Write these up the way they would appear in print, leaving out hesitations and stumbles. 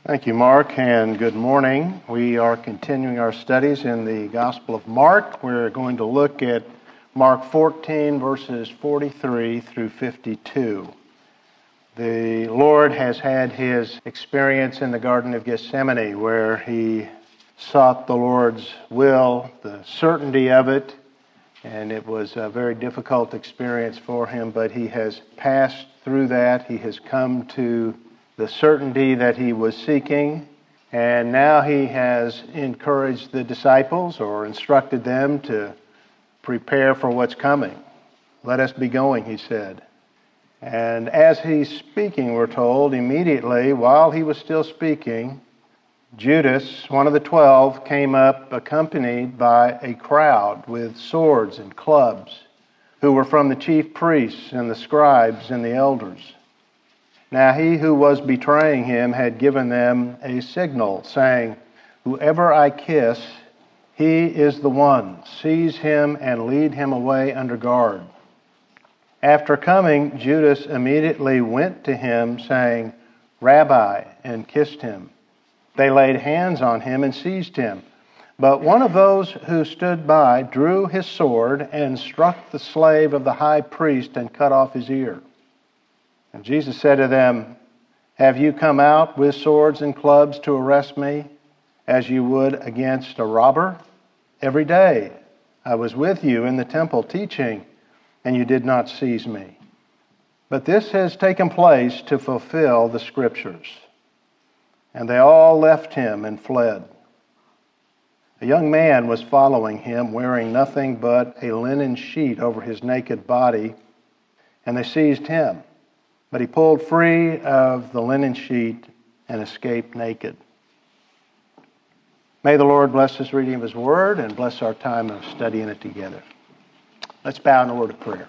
Thank you, Mark, and good morning. We are continuing our studies in the Gospel of Mark. We're going to look at Mark 14, verses 43 through 52. The Lord has had his experience in the Garden of Gethsemane, where he sought the Lord's will, the certainty of it, and it was a very difficult experience for him, but he has passed through that. He has come to the certainty that he was seeking, and now he has encouraged the disciples or instructed them to prepare for what's coming. Let us be going, he said. And as he's speaking, we're told, immediately while he was still speaking, Judas, one of the 12, came up accompanied by a crowd with swords and clubs, who were from the chief priests and the scribes and the elders. Now he who was betraying him had given them a signal, saying, "Whoever I kiss, he is the one. Seize him and lead him away under guard." After coming, Judas immediately went to him, saying, "Rabbi," and kissed him. They laid hands on him and seized him. But one of those who stood by drew his sword and struck the slave of the high priest and cut off his ear. And Jesus said to them, "Have you come out with swords and clubs to arrest me, as you would against a robber? Every day I was with you in the temple teaching, and you did not seize me. But this has taken place to fulfill the Scriptures." And they all left him and fled. A young man was following him, wearing nothing but a linen sheet over his naked body, and they seized him. But he pulled free of the linen sheet and escaped naked. May the Lord bless this reading of His Word and bless our time of studying it together. Let's bow in a word of prayer.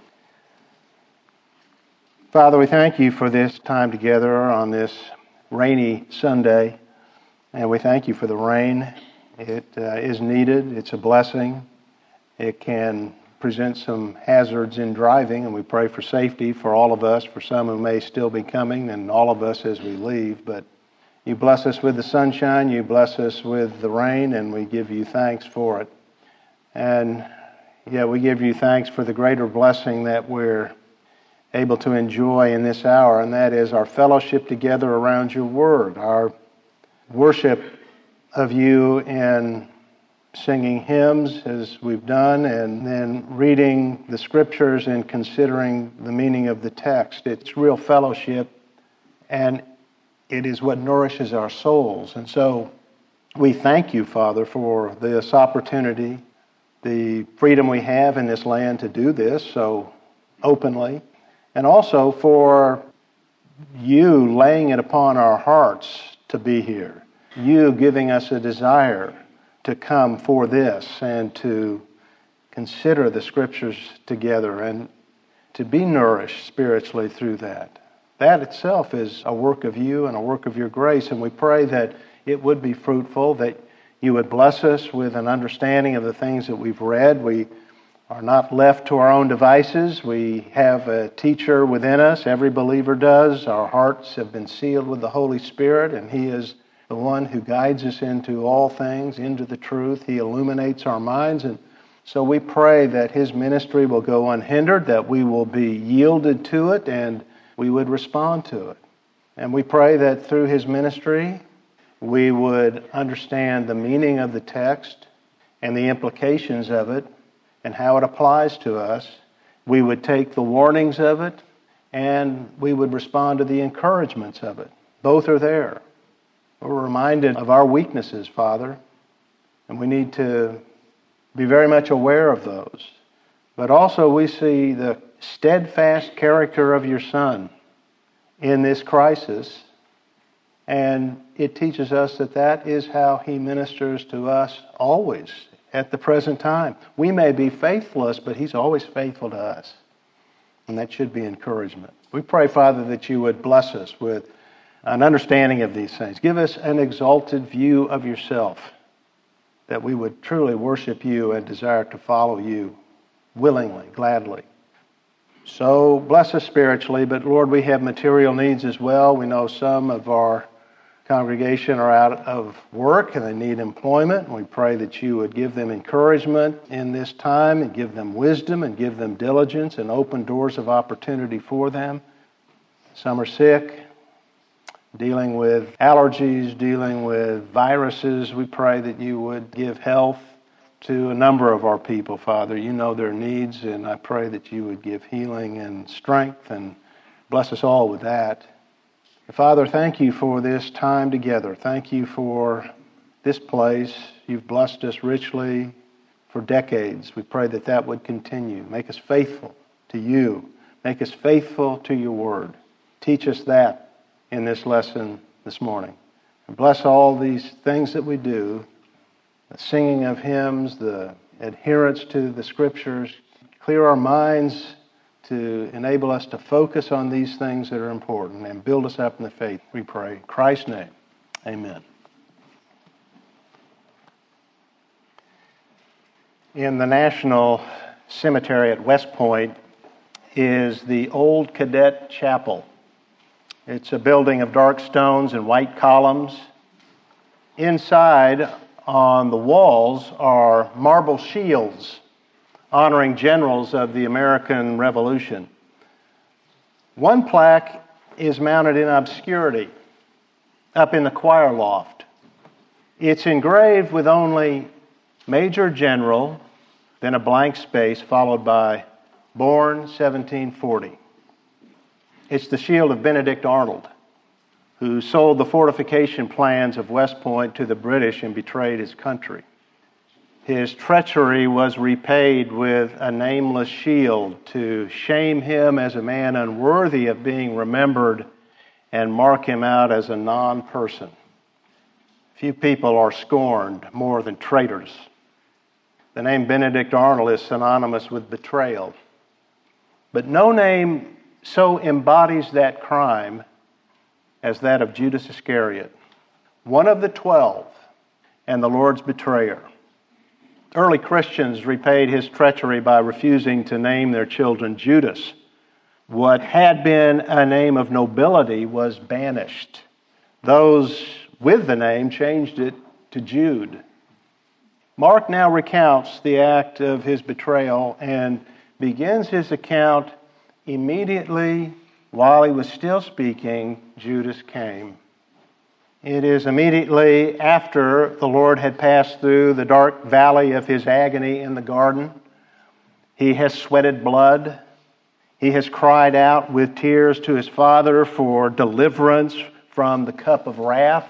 Father, we thank you for this time together on this rainy Sunday, and we thank you for the rain. It is needed. It's a blessing. It can present some hazards in driving, and we pray for safety for all of us, for some who may still be coming, and all of us as we leave. But you bless us with the sunshine, you bless us with the rain, and we give you thanks for it. And we give you thanks for the greater blessing that we're able to enjoy in this hour, and that is our fellowship together around your word, our worship of you in singing hymns as we've done, and then reading the Scriptures and considering the meaning of the text. It's real fellowship, and it is what nourishes our souls. And so we thank you, Father, for this opportunity, the freedom we have in this land to do this so openly, and also for you laying it upon our hearts to be here, you giving us a desire to come for this and to consider the Scriptures together and to be nourished spiritually through that. That itself is a work of you and a work of your grace, and we pray that it would be fruitful, that you would bless us with an understanding of the things that we've read. We are not left to our own devices. We have a teacher within us. Every believer does. Our hearts have been sealed with the Holy Spirit, and He is the one who guides us into all things, into the truth. He illuminates our minds, and so we pray that His ministry will go unhindered, that we will be yielded to it, and we would respond to it. And we pray that through His ministry, we would understand the meaning of the text and the implications of it and how it applies to us. We would take the warnings of it, and we would respond to the encouragements of it. Both are there. We're reminded of our weaknesses, Father, and we need to be very much aware of those. But also we see the steadfast character of your Son in this crisis, and it teaches us that that is how He ministers to us always at the present time. We may be faithless, but He's always faithful to us, and that should be encouragement. We pray, Father, that you would bless us with an understanding of these things. Give us an exalted view of yourself, that we would truly worship you and desire to follow you willingly, gladly. So bless us spiritually, but Lord, we have material needs as well. We know some of our congregation are out of work and they need employment. We pray that you would give them encouragement in this time and give them wisdom and give them diligence and open doors of opportunity for them. Some are sick, dealing with allergies, dealing with viruses. We pray that you would give health to a number of our people, Father. You know their needs, and I pray that you would give healing and strength and bless us all with that. Father, thank you for this time together. Thank you for this place. You've blessed us richly for decades. We pray that that would continue. Make us faithful to you. Make us faithful to your word. Teach us that in this lesson this morning. And bless all these things that we do, the singing of hymns, the adherence to the Scriptures. Clear our minds to enable us to focus on these things that are important and build us up in the faith, we pray. In Christ's name, amen. In the National Cemetery at West Point is the Old Cadet Chapel. It's a building of dark stones and white columns. Inside, on the walls, are marble shields honoring generals of the American Revolution. One plaque is mounted in obscurity up in the choir loft. It's engraved with only Major General, then a blank space followed by born 1740. It's the shield of Benedict Arnold, who sold the fortification plans of West Point to the British and betrayed his country. His treachery was repaid with a nameless shield to shame him as a man unworthy of being remembered and mark him out as a non-person. Few people are scorned more than traitors. The name Benedict Arnold is synonymous with betrayal. But no name so embodies that crime as that of Judas Iscariot, one of the 12 and the Lord's betrayer. Early Christians repaid his treachery by refusing to name their children Judas. What had been a name of nobility was banished. Those with the name changed it to Jude. Mark now recounts the act of his betrayal and begins his account immediately while he was still speaking. Judas came. It is immediately after the Lord had passed through the dark valley of his agony in the garden. He has sweated blood. He has cried out with tears to his Father for deliverance from the cup of wrath.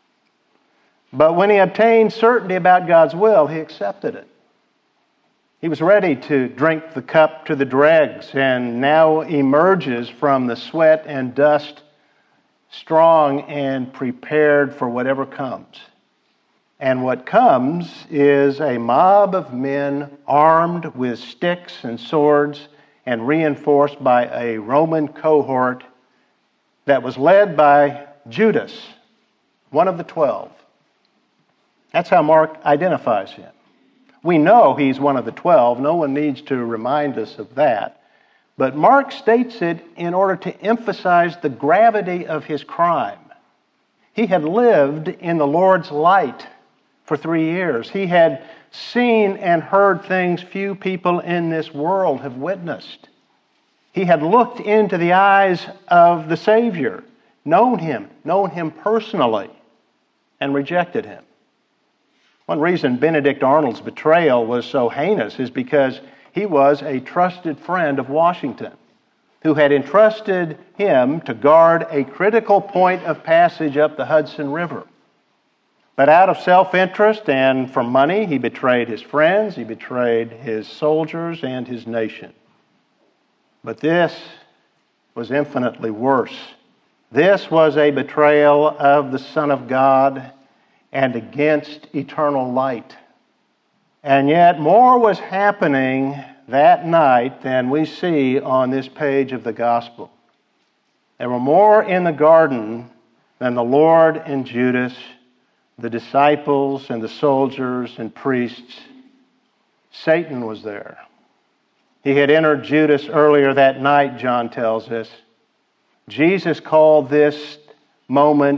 But when he obtained certainty about God's will, he accepted it. He was ready to drink the cup to the dregs and now emerges from the sweat and dust strong and prepared for whatever comes. And what comes is a mob of men armed with sticks and swords and reinforced by a Roman cohort that was led by Judas, one of the 12. That's how Mark identifies him. We know he's one of the 12. No one needs to remind us of that. But Mark states it in order to emphasize the gravity of his crime. He had lived in the Lord's light for 3 years. He had seen and heard things few people in this world have witnessed. He had looked into the eyes of the Savior, known him personally, and rejected him. One reason Benedict Arnold's betrayal was so heinous is because he was a trusted friend of Washington, who had entrusted him to guard a critical point of passage up the Hudson River. But out of self-interest and for money, he betrayed his friends, he betrayed his soldiers and his nation. But this was infinitely worse. This was a betrayal of the Son of God and against eternal light. And yet more was happening that night than we see on this page of the gospel. There were more in the garden than the Lord and Judas, the disciples and the soldiers and priests. Satan was there. He had entered Judas earlier that night, John tells us. Jesus called this moment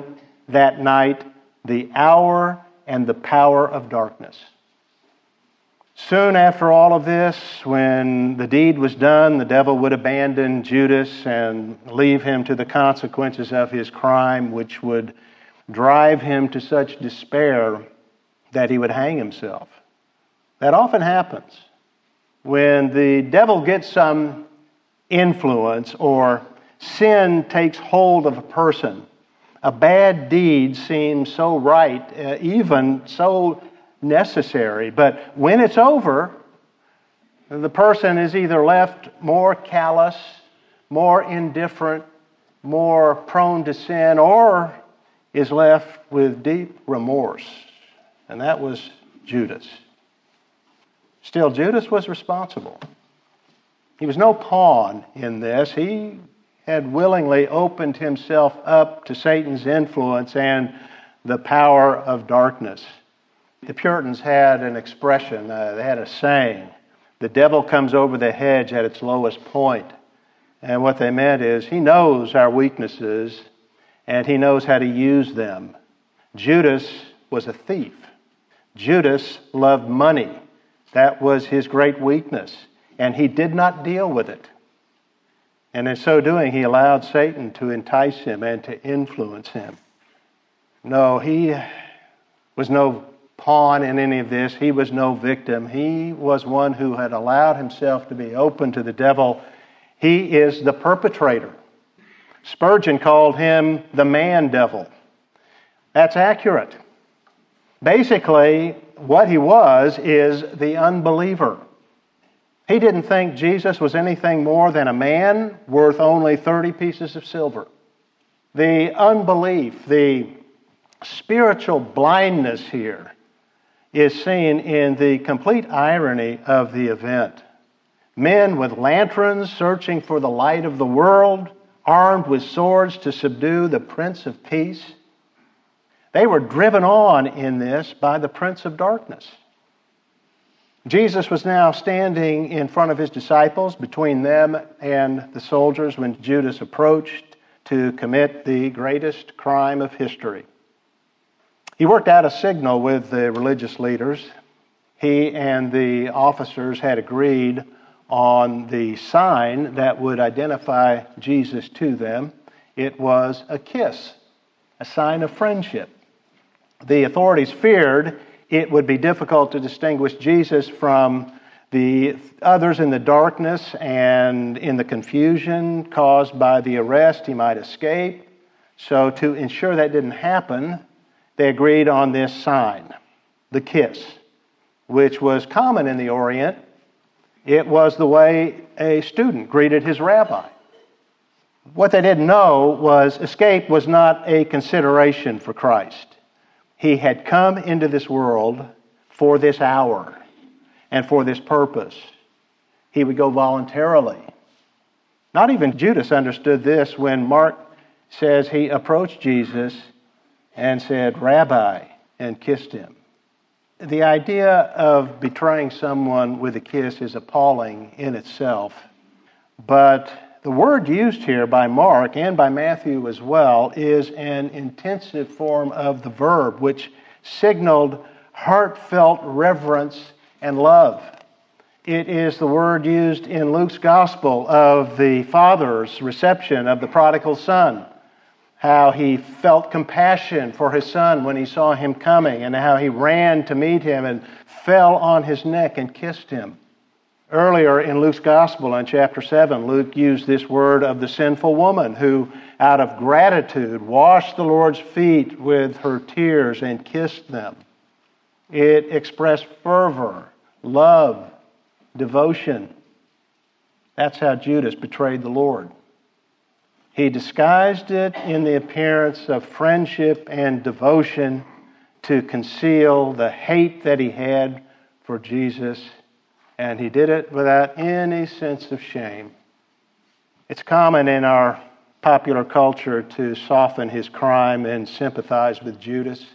that night the hour and the power of darkness. Soon after all of this, when the deed was done, the devil would abandon Judas and leave him to the consequences of his crime, which would drive him to such despair that he would hang himself. That often happens. When the devil gets some influence or sin takes hold of a person, a bad deed seems so right, even so necessary. But when it's over, the person is either left more callous, more indifferent, more prone to sin, or is left with deep remorse. And that was Judas. Still, Judas was responsible. He was no pawn in this. He had willingly opened himself up to Satan's influence and the power of darkness. The Puritans had an expression, they had a saying, the devil comes over the hedge at its lowest point. And what they meant is, he knows our weaknesses and he knows how to use them. Judas was a thief. Judas loved money. That was his great weakness. And he did not deal with it. And in so doing, he allowed Satan to entice him and to influence him. No, he was no pawn in any of this. He was no victim. He was one who had allowed himself to be open to the devil. He is the perpetrator. Spurgeon called him the man-devil. That's accurate. Basically, what he was is the unbeliever. He didn't think Jesus was anything more than a man worth only 30 pieces of silver. The unbelief, the spiritual blindness here is seen in the complete irony of the event. Men with lanterns searching for the light of the world, armed with swords to subdue the Prince of Peace. They were driven on in this by the Prince of Darkness. Jesus was now standing in front of his disciples, between them and the soldiers, when Judas approached to commit the greatest crime of history. He worked out a signal with the religious leaders. He and the officers had agreed on the sign that would identify Jesus to them. It was a kiss, a sign of friendship. The authorities feared it would be difficult to distinguish Jesus from the others in the darkness, and in the confusion caused by the arrest, he might escape. So to ensure that didn't happen, they agreed on this sign, the kiss, which was common in the Orient. It was the way a student greeted his rabbi. What they didn't know was escape was not a consideration for Christ. He had come into this world for this hour and for this purpose. He would go voluntarily. Not even Judas understood this when Mark says he approached Jesus and said, "Rabbi," and kissed him. The idea of betraying someone with a kiss is appalling in itself, but the word used here by Mark and by Matthew as well is an intensive form of the verb, which signaled heartfelt reverence and love. It is the word used in Luke's gospel of the father's reception of the prodigal son, how he felt compassion for his son when he saw him coming, and how he ran to meet him and fell on his neck and kissed him. Earlier in Luke's Gospel, in chapter 7, Luke used this word of the sinful woman who, out of gratitude, washed the Lord's feet with her tears and kissed them. It expressed fervor, love, devotion. That's how Judas betrayed the Lord. He disguised it in the appearance of friendship and devotion to conceal the hate that he had for Jesus. And he did it without any sense of shame. It's common in our popular culture to soften his crime and sympathize with Judas.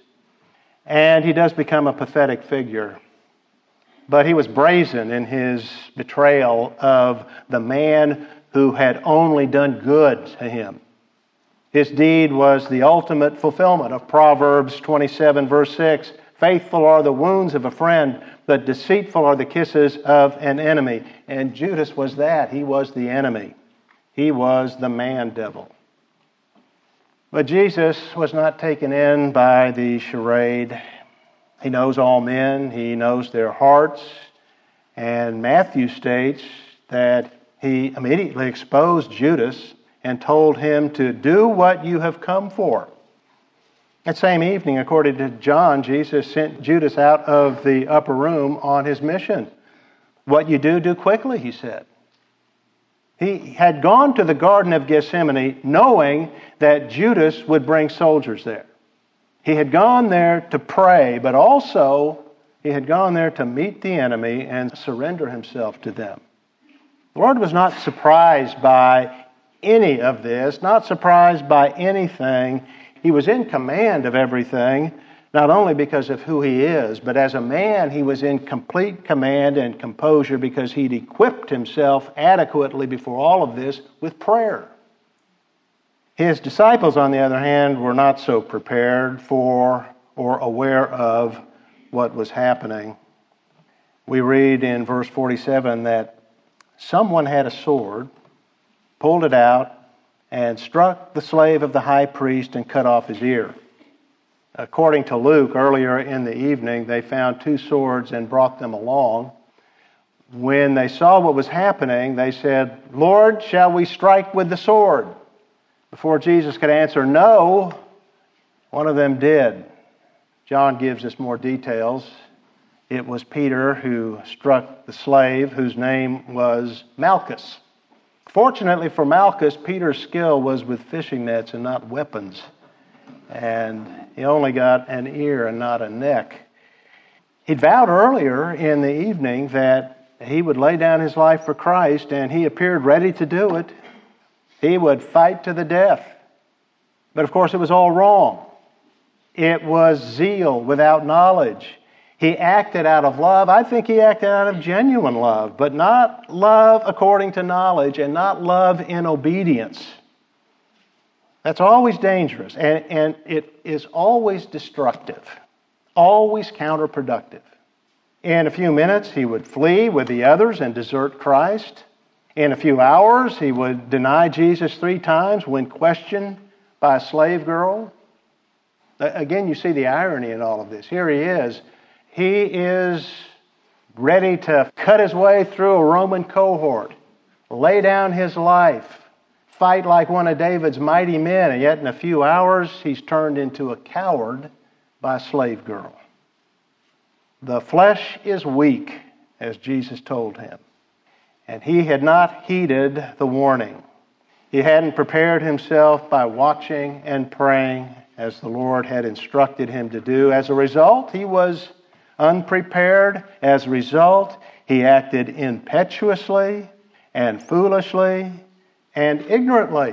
And he does become a pathetic figure. But he was brazen in his betrayal of the man who had only done good to him. His deed was the ultimate fulfillment of Proverbs 27, verse 6. Faithful are the wounds of a friend, but deceitful are the kisses of an enemy. And Judas was that. He was the enemy. He was the man-devil. But Jesus was not taken in by the charade. He knows all men. He knows their hearts. And Matthew states that he immediately exposed Judas and told him to do what you have come for. That same evening, according to John, Jesus sent Judas out of the upper room on his mission. What you do quickly, he said. He had gone to the Garden of Gethsemane knowing that Judas would bring soldiers there. He had gone there to pray, but also he had gone there to meet the enemy and surrender himself to them. The Lord was not surprised by any of this, not surprised by anything. He was in command of everything, not only because of who He is, but as a man He was in complete command and composure because He'd equipped Himself adequately before all of this with prayer. His disciples, on the other hand, were not so prepared for or aware of what was happening. We read in verse 47 that someone had a sword, pulled it out, and struck the slave of the high priest and cut off his ear. According to Luke, earlier in the evening, they found 2 swords and brought them along. When they saw what was happening, they said, "Lord, shall we strike with the sword?" Before Jesus could answer no, one of them did. John gives us more details. It was Peter who struck the slave, whose name was Malchus. Fortunately for Malchus, Peter's skill was with fishing nets and not weapons. And he only got an ear and not a neck. He'd vowed earlier in the evening that he would lay down his life for Christ, and he appeared ready to do it. He would fight to the death. But of course it was all wrong. It was zeal without knowledge. He acted out of love. I think he acted out of genuine love, but not love according to knowledge and not love in obedience. That's always dangerous, and it is always destructive, always counterproductive. In a few minutes, he would flee with the others and desert Christ. In a few hours, he would deny Jesus 3 times when questioned by a slave girl. Again, you see the irony in all of this. Here he is. He is ready to cut his way through a Roman cohort, lay down his life, fight like one of David's mighty men, and yet in a few hours he's turned into a coward by a slave girl. The flesh is weak, as Jesus told him, and he had not heeded the warning. He hadn't prepared himself by watching and praying as the Lord had instructed him to do. As a result, he was unprepared. As a result, he acted impetuously and foolishly and ignorantly.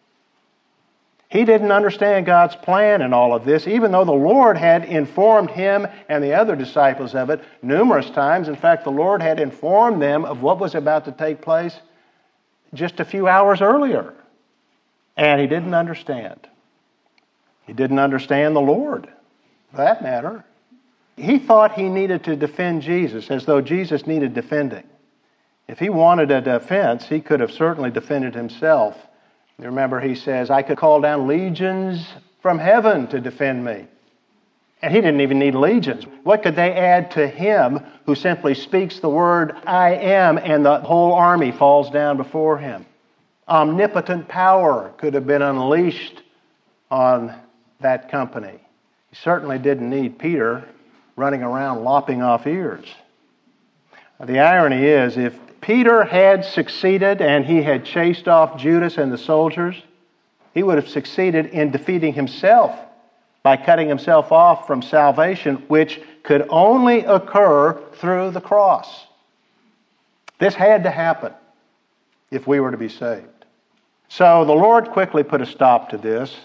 He didn't understand God's plan in all of this, even though the Lord had informed him and the other disciples of it numerous times. In fact, the Lord had informed them of what was about to take place just a few hours earlier. And he didn't understand. He didn't understand the Lord, for that matter. He thought he needed to defend Jesus as though Jesus needed defending. If he wanted a defense, he could have certainly defended himself. You remember he says, I could call down legions from heaven to defend me. And he didn't even need legions. What could they add to him who simply speaks the word, I am, and the whole army falls down before him? Omnipotent power could have been unleashed on that company. He certainly didn't need Peter running around lopping off ears. The irony is, if Peter had succeeded and he had chased off Judas and the soldiers, he would have succeeded in defeating himself by cutting himself off from salvation, which could only occur through the cross. This had to happen if we were to be saved. So the Lord quickly put a stop to this.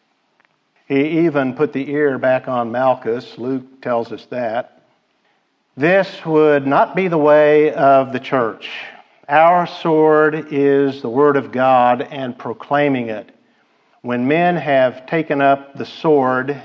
He even put the ear back on Malchus. Luke tells us that. This would not be the way of the church. Our sword is the Word of God and proclaiming it. When men have taken up the sword,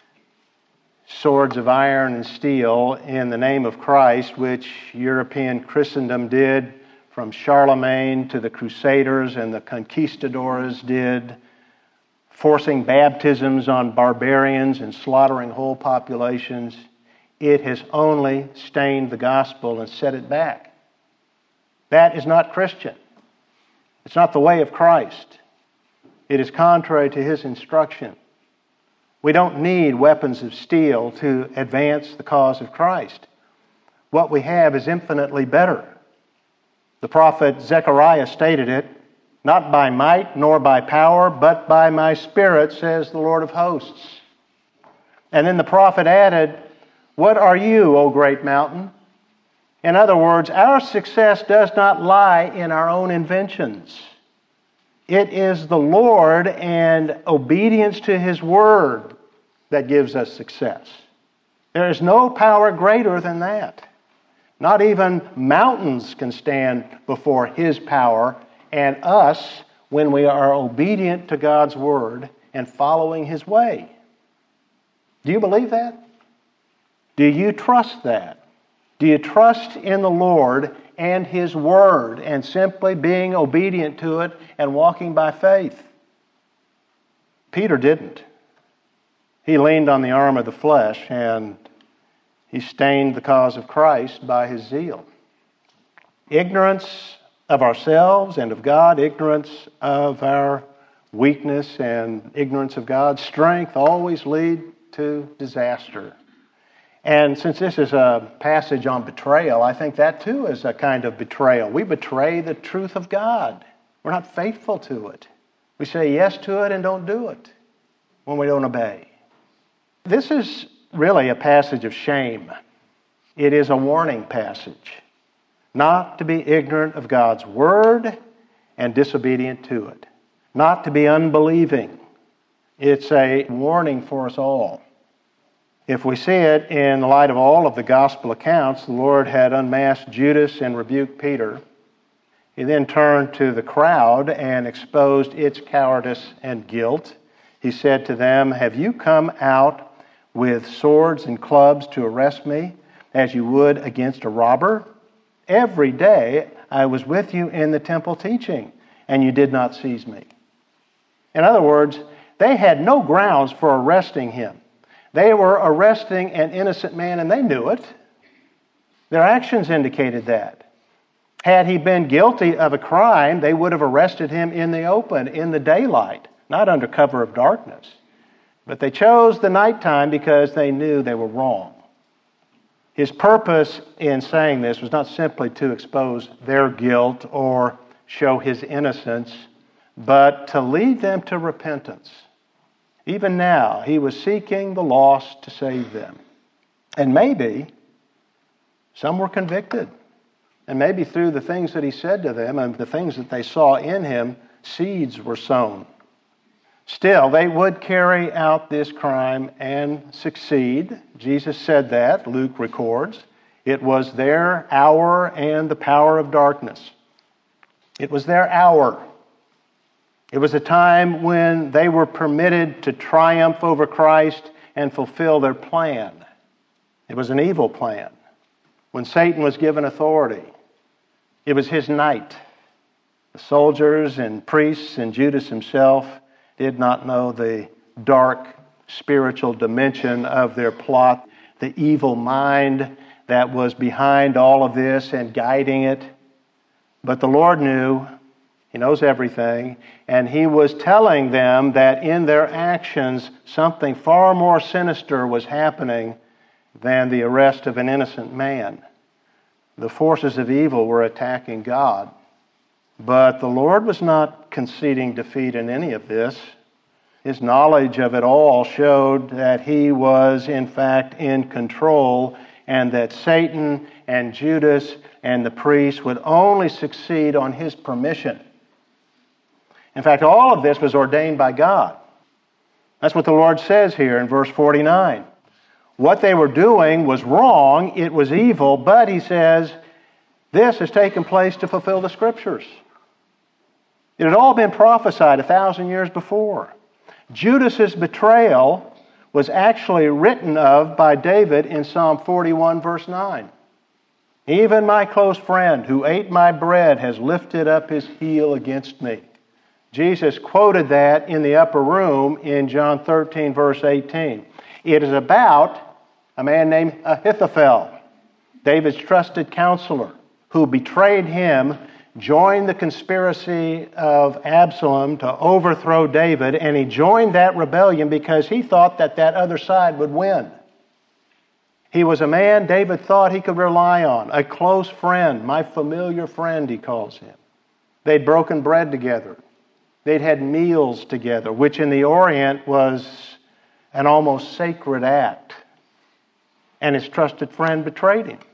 swords of iron and steel, in the name of Christ, which European Christendom did, from Charlemagne to the Crusaders and the conquistadors did, forcing baptisms on barbarians and slaughtering whole populations, it has only stained the gospel and set it back. That is not Christian. It's not the way of Christ. It is contrary to His instruction. We don't need weapons of steel to advance the cause of Christ. What we have is infinitely better. The prophet Zechariah stated it, "Not by might nor by power, but by my Spirit, says the Lord of hosts." And then the prophet added, "What are you, O great mountain?" In other words, our success does not lie in our own inventions. It is the Lord and obedience to His Word that gives us success. There is no power greater than that. Not even mountains can stand before His power and us when we are obedient to God's Word and following His way. Do you believe that? Do you trust that? Do you trust in the Lord and His Word and simply being obedient to it and walking by faith? Peter didn't. He leaned on the arm of the flesh and he stained the cause of Christ by his zeal. Ignorance of ourselves and of God, ignorance of our weakness and ignorance of God's strength always lead to disaster. And since this is a passage on betrayal, I think that too is a kind of betrayal. We betray the truth of God. We're not faithful to it. We say yes to it and don't do it when we don't obey. This is really a passage of shame. It is a warning passage. Not to be ignorant of God's Word and disobedient to it. Not to be unbelieving. It's a warning for us all. If we see it in the light of all of the gospel accounts, the Lord had unmasked Judas and rebuked Peter. He then turned to the crowd and exposed its cowardice and guilt. He said to them, "Have you come out with swords and clubs to arrest me, as you would against a robber? Every day I was with you in the temple teaching, and you did not seize me." In other words, they had no grounds for arresting him. They were arresting an innocent man, and they knew it. Their actions indicated that. Had he been guilty of a crime, they would have arrested him in the open, in the daylight, not under cover of darkness. But they chose the nighttime because they knew they were wrong. His purpose in saying this was not simply to expose their guilt or show his innocence, but to lead them to repentance. Even now, he was seeking the lost to save them. And maybe some were convicted. And maybe through the things that he said to them and the things that they saw in him, seeds were sown. Still, they would carry out this crime and succeed. Jesus said that, Luke records. It was their hour and the power of darkness. It was their hour. It was a time when they were permitted to triumph over Christ and fulfill their plan. It was an evil plan. When Satan was given authority, it was his night. The soldiers and priests and Judas himself did not know the dark spiritual dimension of their plot, the evil mind that was behind all of this and guiding it. But the Lord knew. He knows everything. And He was telling them that in their actions, something far more sinister was happening than the arrest of an innocent man. The forces of evil were attacking God. But the Lord was not conceding defeat in any of this. His knowledge of it all showed that He was, in fact, in control, and that Satan and Judas and the priests would only succeed on His permission. In fact, all of this was ordained by God. That's what the Lord says here in verse 49. What they were doing was wrong, it was evil, but He says, this has taken place to fulfill the Scriptures. It had all been prophesied 1,000 years before. Judas's betrayal was actually written of by David in Psalm 41, verse 9. Even my close friend who ate my bread has lifted up his heel against me. Jesus quoted that in the upper room in John 13, verse 18. It is about a man named Ahithophel, David's trusted counselor, who betrayed him, joined the conspiracy of Absalom to overthrow David, and he joined that rebellion because he thought that that other side would win. He was a man David thought he could rely on, a close friend, my familiar friend, he calls him. They'd broken bread together. They'd had meals together, which in the Orient was an almost sacred act. And his trusted friend betrayed him.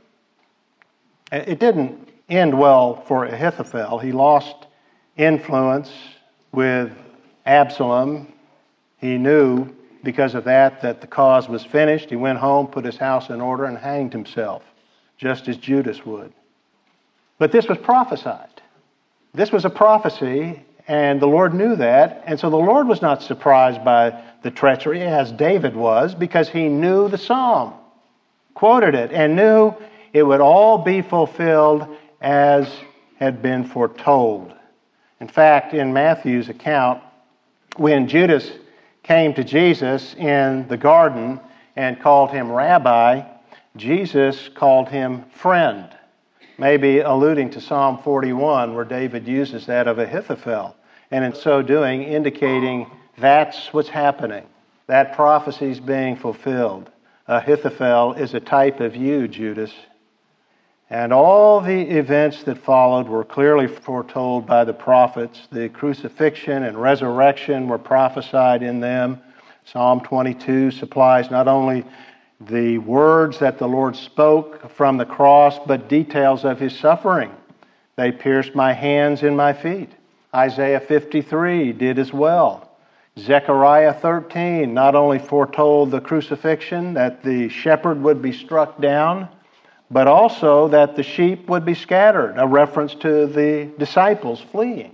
It didn't end well for Ahithophel. He lost influence with Absalom. He knew because of that the cause was finished. He went home, put his house in order, and hanged himself, just as Judas would. But this was prophesied. This was a prophecy, and the Lord knew that. And so the Lord was not surprised by the treachery, as David was, because he knew the psalm, quoted it, and knew it would all be fulfilled as had been foretold. In fact, in Matthew's account, when Judas came to Jesus in the garden and called him rabbi, Jesus called him friend, maybe alluding to Psalm 41, where David uses that of Ahithophel, and in so doing indicating that's what's happening. That prophecy is being fulfilled. Ahithophel is a type of you, Judas. And all the events that followed were clearly foretold by the prophets. The crucifixion and resurrection were prophesied in them. Psalm 22 supplies not only the words that the Lord spoke from the cross, but details of his suffering. They pierced my hands and my feet. Isaiah 53 did as well. Zechariah 13 not only foretold the crucifixion, that the shepherd would be struck down, but also that the sheep would be scattered, a reference to the disciples fleeing.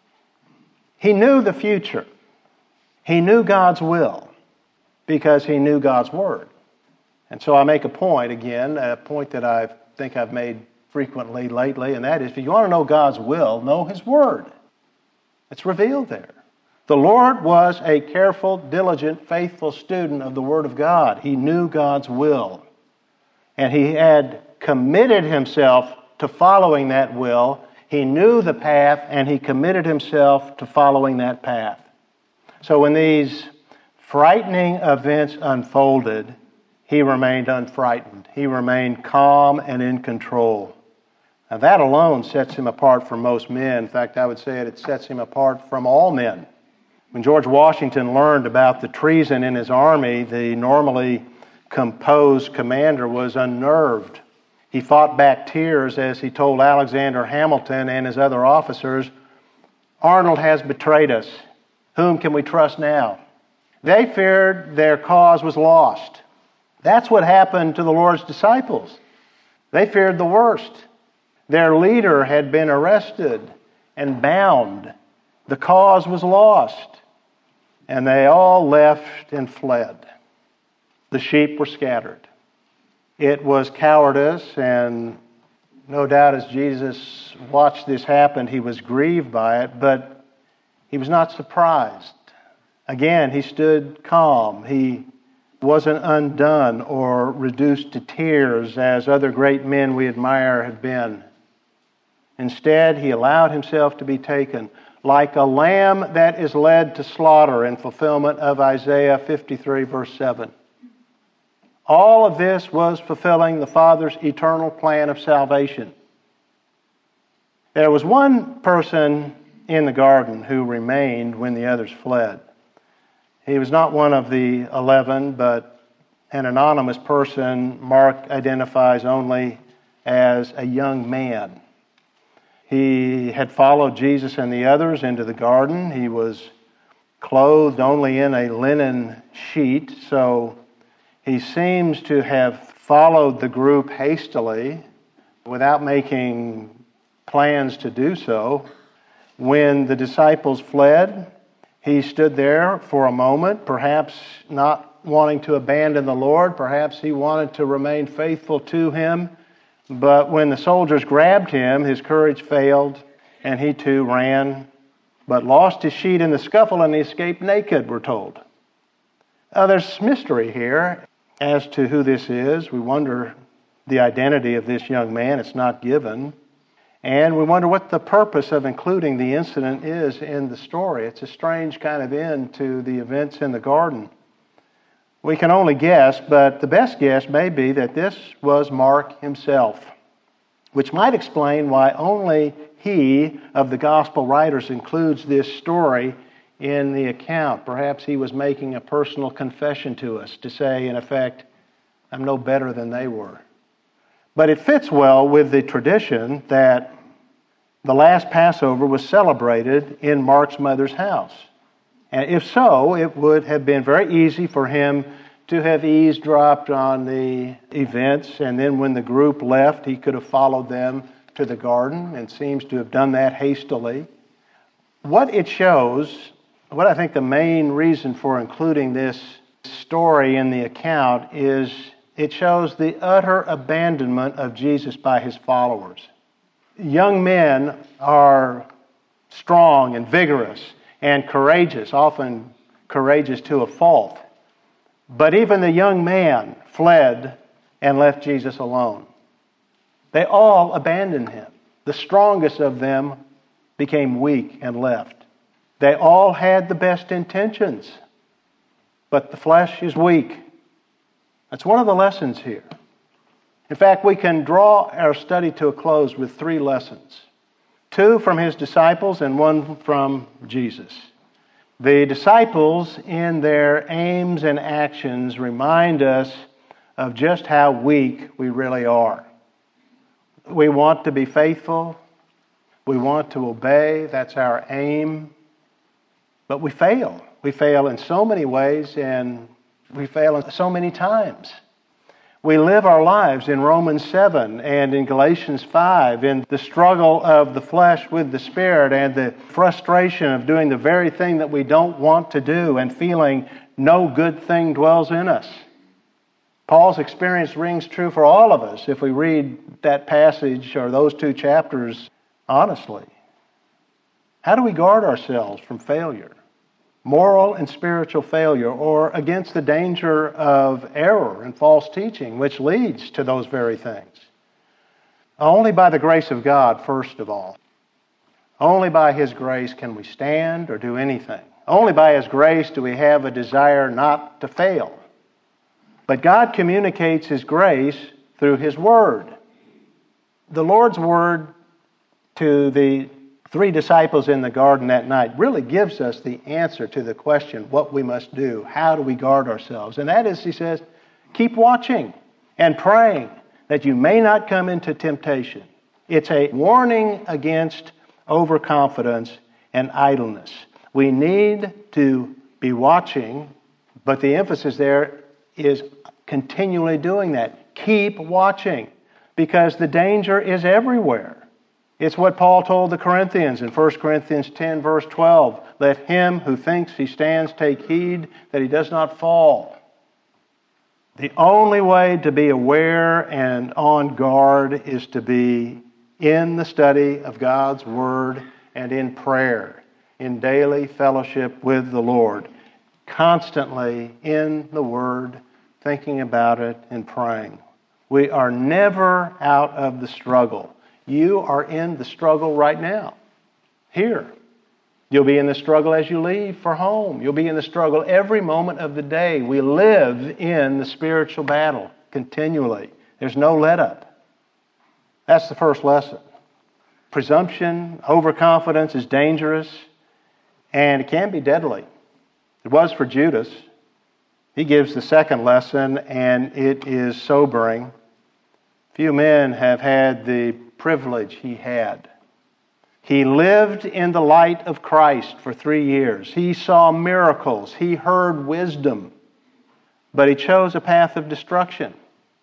He knew the future. He knew God's will because he knew God's word. And so I make a point again, a point that I think I've made frequently lately, and that is if you want to know God's will, know his word. It's revealed there. The Lord was a careful, diligent, faithful student of the Word of God. He knew God's will. And he had committed himself to following that will. He knew the path, and he committed himself to following that path. So when these frightening events unfolded, he remained unfrightened. He remained calm and in control. Now that alone sets him apart from most men. In fact, I would say it sets him apart from all men. When George Washington learned about the treason in his army, the normally composed commander was unnerved. He fought back tears as he told Alexander Hamilton and his other officers, "Arnold has betrayed us. Whom can we trust now?" They feared their cause was lost. That's what happened to the Lord's disciples. They feared the worst. Their leader had been arrested and bound. The cause was lost. And they all left and fled. The sheep were scattered. It was cowardice, and no doubt as Jesus watched this happen, he was grieved by it, but he was not surprised. Again, he stood calm. He wasn't undone or reduced to tears as other great men we admire have been. Instead, he allowed himself to be taken like a lamb that is led to slaughter in fulfillment of Isaiah 53, verse 7. All of this was fulfilling the Father's eternal plan of salvation. There was one person in the garden who remained when the others fled. He was not one of the 11, but an anonymous person Mark identifies only as a young man. He had followed Jesus and the others into the garden. He was clothed only in a linen sheet, so he seems to have followed the group hastily without making plans to do so. When the disciples fled, He stood there for a moment, perhaps not wanting to abandon the Lord. Perhaps he wanted to remain faithful to him. But when the soldiers grabbed him, his courage failed, and he too ran, but lost his sheet in the scuffle, and he escaped naked, we're told. There's mystery here as to who this is. We wonder the identity of this young man. It's not given. And we wonder what the purpose of including the incident is in the story. It's a strange kind of end to the events in the garden. We can only guess, but the best guess may be that this was Mark himself, which might explain why only he of the gospel writers includes this story in the account. Perhaps he was making a personal confession to us to say, in effect, I'm no better than they were. But it fits well with the tradition that the last Passover was celebrated in Mark's mother's house. And if so, it would have been very easy for him to have eavesdropped on the events, and then when the group left, he could have followed them to the garden, and seems to have done that hastily. What it shows, what I think the main reason for including this story in the account is it shows the utter abandonment of Jesus by his followers. Young men are strong and vigorous and courageous, often courageous to a fault. But even the young man fled and left Jesus alone. They all abandoned him. The strongest of them became weak and left. They all had the best intentions, but the flesh is weak. That's one of the lessons here. In fact, we can draw our study to a close with 3 lessons. 2 from his disciples and 1 from Jesus. The disciples, in their aims and actions, remind us of just how weak we really are. We want to be faithful. We want to obey. That's our aim. But we fail. We fail in so many ways, and we fail in so many times. We live our lives in Romans 7 and in Galatians 5 in the struggle of the flesh with the Spirit and the frustration of doing the very thing that we don't want to do and feeling no good thing dwells in us. Paul's experience rings true for all of us if we read that passage or those 2 chapters honestly. How do we guard ourselves from failure? Moral and spiritual failure, or against the danger of error and false teaching, which leads to those very things. Only by the grace of God, first of all. Only by His grace can we stand or do anything. Only by His grace do we have a desire not to fail. But God communicates His grace through His Word. The Lord's Word to the 3 disciples in the garden that night really gives us the answer to the question, what we must do, how do we guard ourselves? And that is, he says, keep watching and praying that you may not come into temptation. It's a warning against overconfidence and idleness. We need to be watching, but the emphasis there is continually doing that. Keep watching, because the danger is everywhere. It's what Paul told the Corinthians in 1 Corinthians 10, verse 12. Let him who thinks he stands take heed that he does not fall. The only way to be aware and on guard is to be in the study of God's Word and in prayer, in daily fellowship with the Lord, constantly in the Word, thinking about it and praying. We are never out of the struggle. You are in the struggle right now, here. You'll be in the struggle as you leave for home. You'll be in the struggle every moment of the day. We live in the spiritual battle continually. There's no let-up. That's the first lesson. Presumption, overconfidence is dangerous, and it can be deadly. It was for Judas. He gives the second lesson, and it is sobering. Few men have had the privilege he had. He lived in the light of Christ for 3 years. He saw miracles. He heard wisdom. But he chose a path of destruction.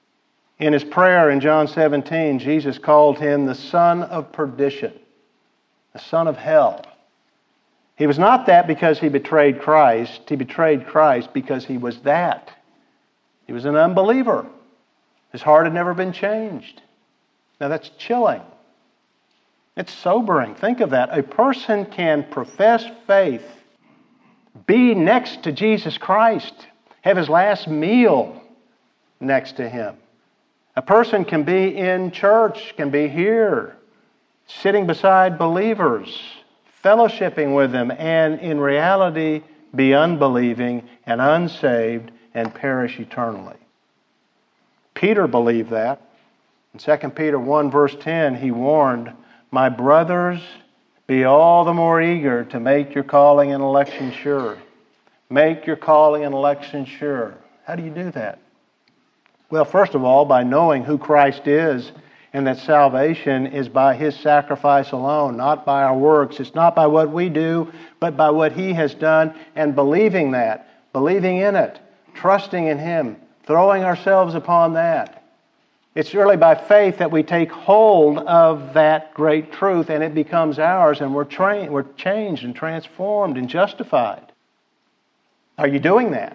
In his prayer in John 17, Jesus called him the son of perdition, the son of hell. He was not that because he betrayed Christ. He betrayed Christ because he was that. He was an unbeliever. His heart had never been changed. Now that's chilling. It's sobering. Think of that. A person can profess faith, be next to Jesus Christ, have his last meal next to him. A person can be in church, can be here, sitting beside believers, fellowshipping with them, and in reality be unbelieving and unsaved and perish eternally. Peter believed that. In 2 Peter 1 verse 10, he warned, "My brothers, be all the more eager to make your calling and election sure." Make your calling and election sure. How do you do that? Well, first of all, by knowing who Christ is and that salvation is by His sacrifice alone, not by our works. It's not by what we do, but by what He has done, and believing that, believing in it, trusting in Him, throwing ourselves upon that. It's really by faith that we take hold of that great truth and it becomes ours, and we're changed and transformed and justified. Are you doing that?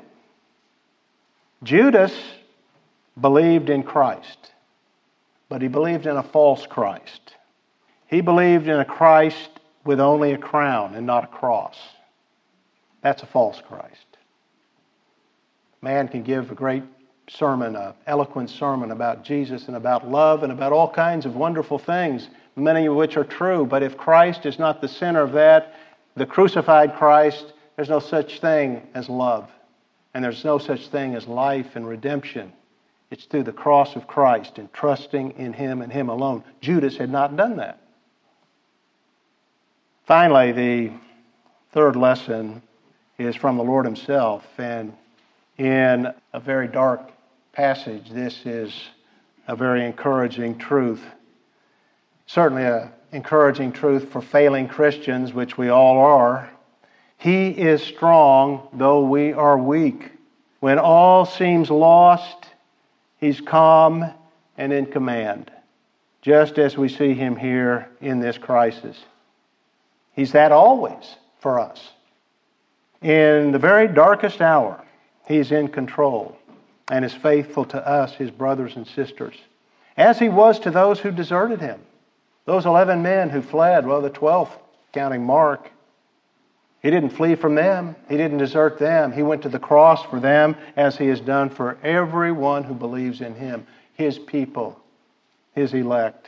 Judas believed in Christ, but he believed in a false Christ. He believed in a Christ with only a crown and not a cross. That's a false Christ. Man can give a great sermon, an eloquent sermon about Jesus and about love and about all kinds of wonderful things, many of which are true, but if Christ is not the center of that, the crucified Christ, there's no such thing as love. And there's no such thing as life and redemption. It's through the cross of Christ and trusting in Him and Him alone. Judas had not done that. Finally, the third lesson is from the Lord Himself. And in a very dark passage, this is a very encouraging truth. Certainly an encouraging truth for failing Christians, which we all are. He is strong, though we are weak. When all seems lost, He's calm and in command, just as we see Him here in this crisis. He's that always for us. In the very darkest hour, He's in control and is faithful to us, His brothers and sisters, as He was to those who deserted Him. Those 11 men who fled, well, the 12th, counting Mark, He didn't flee from them. He didn't desert them. He went to the cross for them, as He has done for everyone who believes in Him, His people, His elect.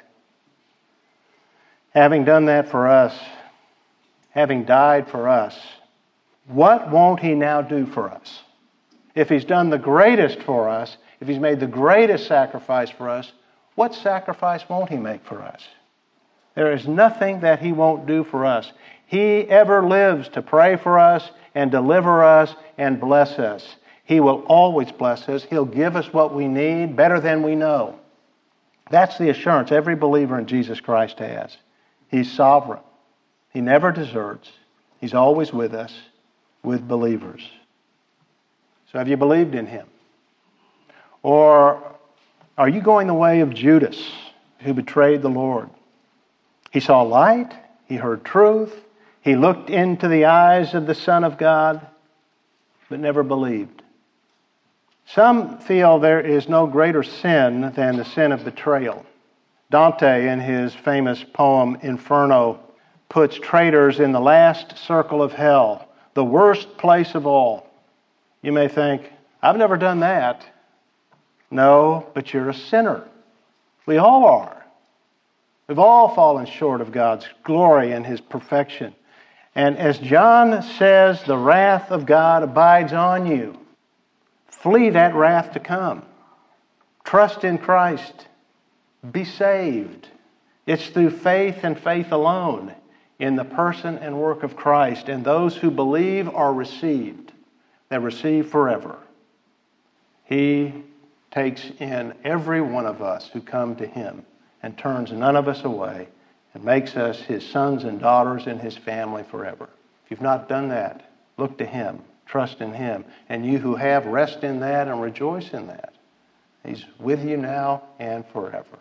Having done that for us, having died for us, what won't He now do for us? If He's done the greatest for us, if He's made the greatest sacrifice for us, what sacrifice won't He make for us? There is nothing that He won't do for us. He ever lives to pray for us and deliver us and bless us. He will always bless us. He'll give us what we need better than we know. That's the assurance every believer in Jesus Christ has. He's sovereign. He never deserts. He's always with us, with believers. So have you believed in Him? Or are you going the way of Judas, who betrayed the Lord? He saw light. He heard truth. He looked into the eyes of the Son of God, but never believed. Some feel there is no greater sin than the sin of betrayal. Dante, in his famous poem Inferno, puts traitors in the last circle of hell, the worst place of all. You may think, I've never done that. No, but you're a sinner. We all are. We've all fallen short of God's glory and His perfection. And as John says, the wrath of God abides on you. Flee that wrath to come. Trust in Christ. Be saved. It's through faith and faith alone in the person and work of Christ. And those who believe are received. They receive forever. He takes in every one of us who come to Him and turns none of us away and makes us His sons and daughters in His family forever. If you've not done that, look to Him, trust in Him, and you who have, rest in that and rejoice in that. He's with you now and forever.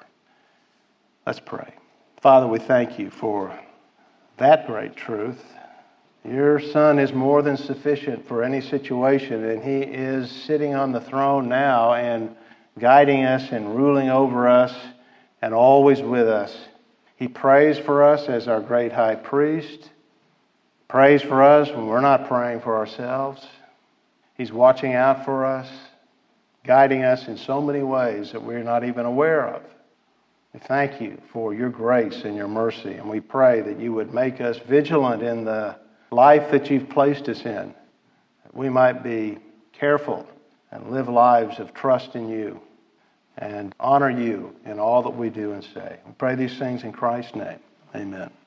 Let's pray. Father, we thank You for that great truth. Your Son is more than sufficient for any situation, and He is sitting on the throne now and guiding us and ruling over us and always with us. He prays for us as our great high priest, prays for us when we're not praying for ourselves. He's watching out for us, guiding us in so many ways that we're not even aware of. We thank you for your grace and your mercy, and we pray that you would make us vigilant in the life that you've placed us in, that we might be careful and live lives of trust in you and honor you in all that we do and say. We pray these things in Christ's name. Amen.